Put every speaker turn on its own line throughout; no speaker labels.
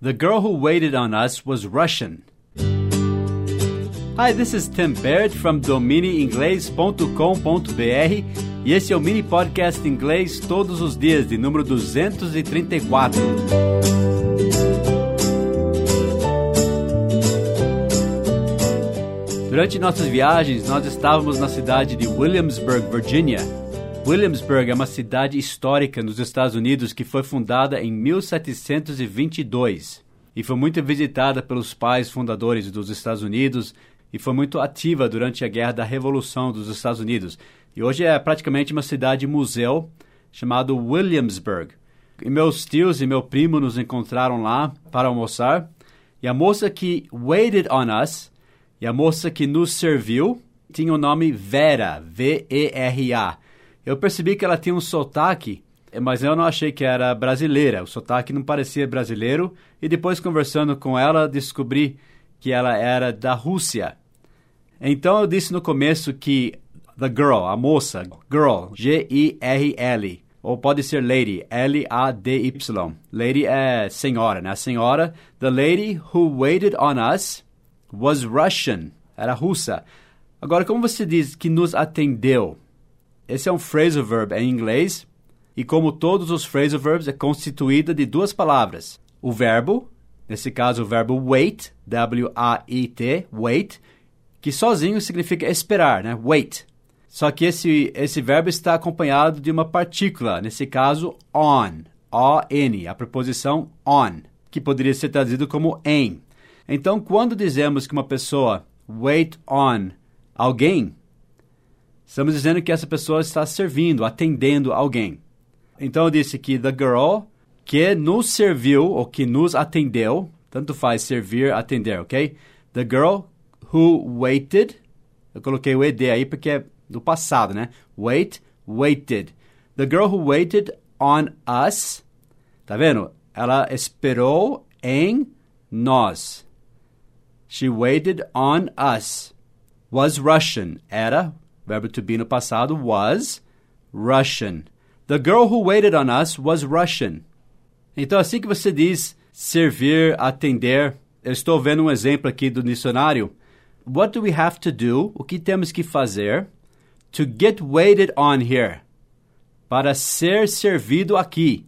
The girl who waited on us was Russian. Hi, this is Tim Baird from dominiinglês.com.br e esse é o mini podcast inglês todos os dias de número 234. Durante nossas viagens, nós estávamos na cidade de Williamsburg, Virgínia. Williamsburg é uma cidade histórica nos Estados Unidos que foi fundada em 1722 e foi muito visitada pelos pais fundadores dos Estados Unidos e foi muito ativa durante a Guerra da Revolução dos Estados Unidos. E hoje é praticamente uma cidade-museu chamada Williamsburg. E meus tios e meu primo nos encontraram lá para almoçar e a moça que waited on us e a moça que nos serviu tinha o nome Vera, V-E-R-A. Eu percebi que ela tinha um sotaque, mas eu não achei que era brasileira. O sotaque não parecia brasileiro. E depois, conversando com ela, descobri que ela era da Rússia. Então, eu disse no começo que the girl, a moça, girl, G-I-R-L, ou pode ser lady, L-A-D-Y. Lady é senhora, né? A senhora, the lady who waited on us was Russian, era russa. Agora, como você diz que nos atendeu? Esse é um phrasal verb em inglês, e como todos os phrasal verbs, é constituída de duas palavras. O verbo, nesse caso o verbo wait, W-A-I-T, wait, que sozinho significa esperar, né? Wait. Só que esse verbo está acompanhado de uma partícula, nesse caso on, O-N, a preposição on, que poderia ser traduzido como em. Então, quando dizemos que uma pessoa wait on alguém, estamos dizendo que essa pessoa está servindo, atendendo alguém. Então, eu disse que the girl que nos serviu ou que nos atendeu, tanto faz servir, atender, ok? The girl who waited, eu coloquei o ed aí porque é do passado, né? Waited. The girl who waited on us, tá vendo? Ela esperou em nós. She waited on us. Was Russian. Era, verbo to be no passado, was Russian. The girl who waited on us was Russian. Então, assim que você diz servir, atender, eu estou vendo um exemplo aqui do dicionário. What do we have to do? O que temos que fazer to get waited on here? Para ser servido aqui.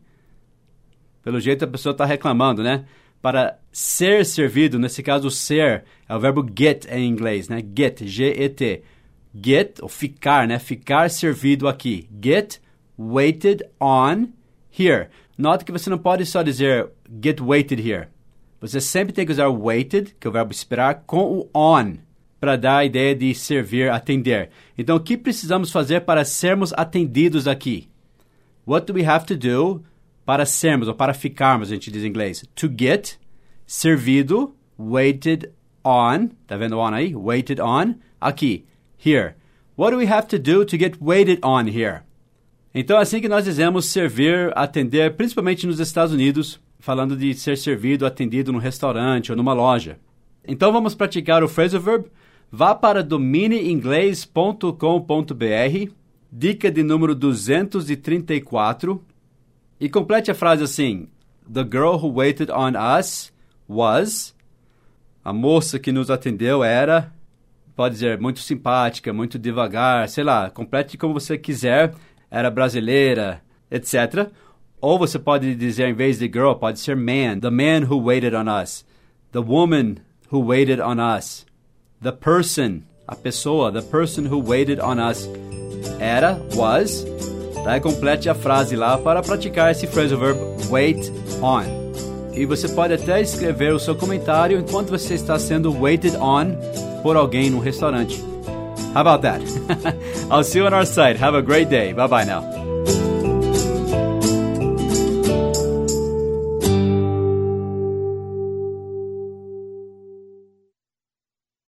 Pelo jeito a pessoa está reclamando, né? Para ser servido, nesse caso ser, é o verbo get em inglês, né? Get, G-E-T. Get, ou ficar, né? Ficar servido aqui. Get waited on here. Note que você não pode só dizer get waited here. Você sempre tem que usar waited, que é o verbo esperar, com o on, para dar a ideia de servir, atender. Então, o que precisamos fazer para sermos atendidos aqui? What do we have to do para sermos, ou para ficarmos, a gente diz em inglês. To get, servido, waited on. Tá vendo on aí? Waited on. Aqui, here. What do we have to do to get waited on here? Então, assim que nós dizemos servir, atender, principalmente nos Estados Unidos, falando de ser servido, atendido num restaurante ou numa loja. Então, vamos praticar o phrasal verb. Vá para dominiinglês.com.br, dica de número 234, e complete a frase assim. The girl who waited on us was. A moça que nos atendeu era. Pode dizer muito simpática, muito devagar, sei lá. Complete como você quiser. Era brasileira, etc. Ou você pode dizer, em vez de girl, pode ser man. The man who waited on us. The woman who waited on us. The person, a pessoa, the person who waited on us. Era, was. Daí complete a frase lá para praticar esse phrasal verb wait on. E você pode até escrever o seu comentário enquanto você está sendo waited on por alguém no restaurante. How about that? I'll see you on our site. Have a great day. Bye-bye now.